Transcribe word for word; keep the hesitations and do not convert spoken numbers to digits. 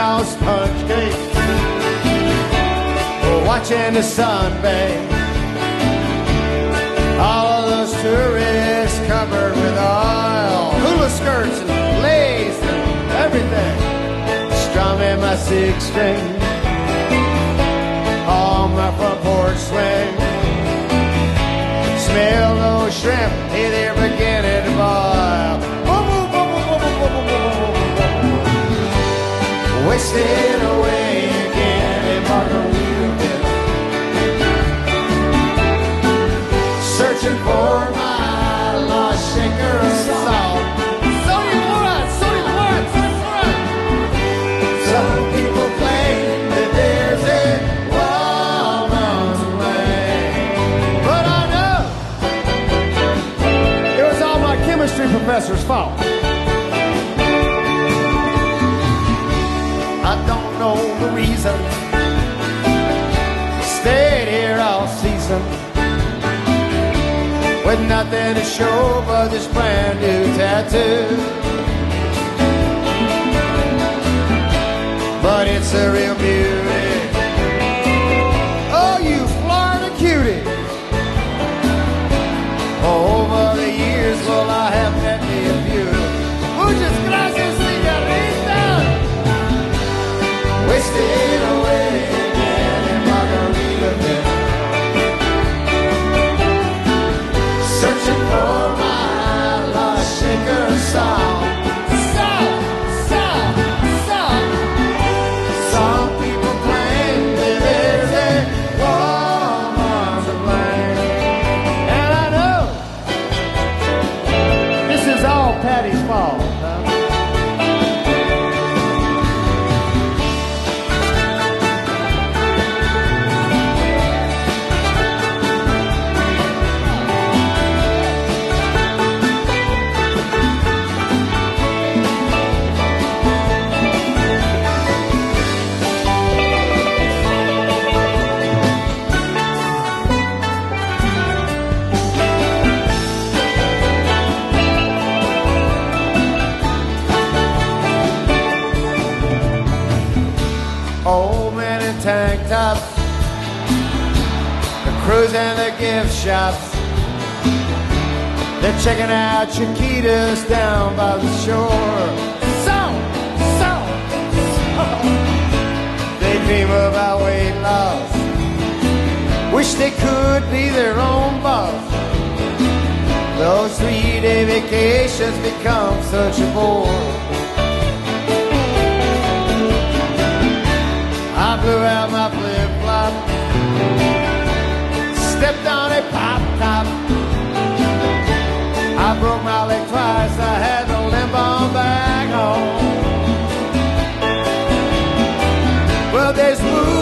on sponge cake, watching the sun bathe. All of those tourists covered with oil, hula skirts and lace and everything, strumming my six string on my front porch swing. Smell those shrimp, hey, they're beginning to boil. Wasted away again in Margaritaville, searching for my lost shaker of salt. Sodium chloride, sodium chloride, sodium chloride. Some people claim that there's a woman's way, but I know it was all my chemistry professor's fault. I don't know the reason, stayed here all season with nothing to show but this brand new tattoo. But it's a real beauty. Oh, you Florida cutie. Over the years, well, I have met me a few. Muchas gracias, señorita. Wasted away again in Margaritaville, searching for my lost shaker of salt. Salt, salt, salt. Some people claim that there's a woman to blame, and I know this is all Patty's fault. Huh? Old men in tank tops, they're cruising the gift shops, they're checking out Chiquitas down by the shore. Salt, salt, salt. They dream about weight loss, wish they could be their own boss. Those three-day vacations become such a bore. I blew out my flip-flop, stepped on a pop-top. I broke my leg twice, I had to limp on back home. Well, there's moon